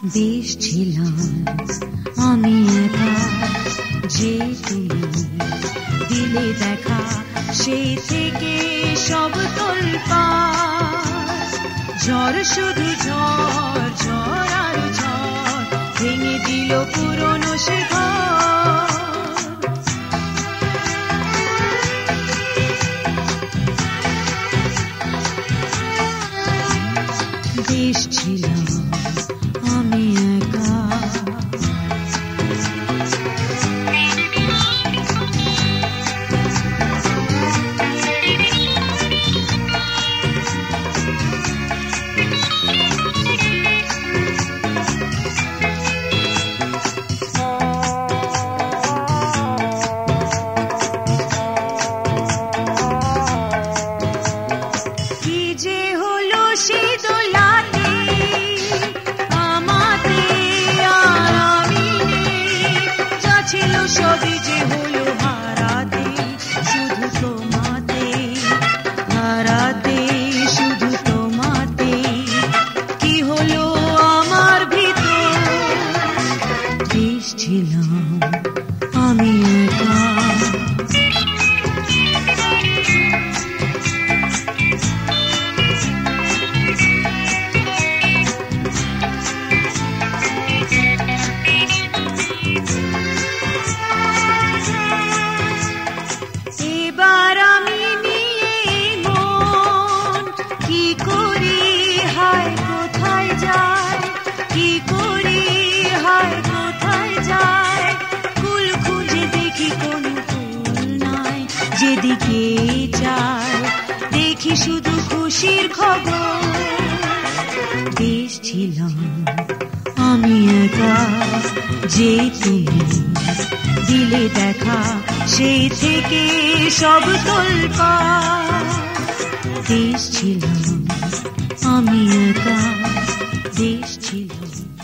দেশ ছিলাম আমি একা, যে তুমি দিলে দেখা, সেই থেকে সব তোলপাড়। ঝড় শুধু ঝড়, ঝড় আর ঝড়, ভেঙে দিল পুরনো সে ঘর। দেশ ছিলাম আমি একা, কি যে হলো সে দোলাতে আমাতে আর আমি নেই, যা ছিল সবই যে হলো হারাতে, শুধু তোমাতে, হারাতে শুধু তোমাতে। কি হলো আমার ভিতর, দেশ ছিলাম আমি একা। এবার আমি নিয়ে মন, কি করি হায় কোথায় যায়, কি করি হায় কোথায় যায়। কুল খুঁজে দেখি কোনো ফুল নাই, যেদিকে যায় দেখি শুধু খুশির খবর। দেশ ছিলাম আমি একা, যে তুমি দিলে দেখা, সেই থেকে সব তোলপাড়। দেশ ছিলাম আমি একা, দেশ ছিলাম।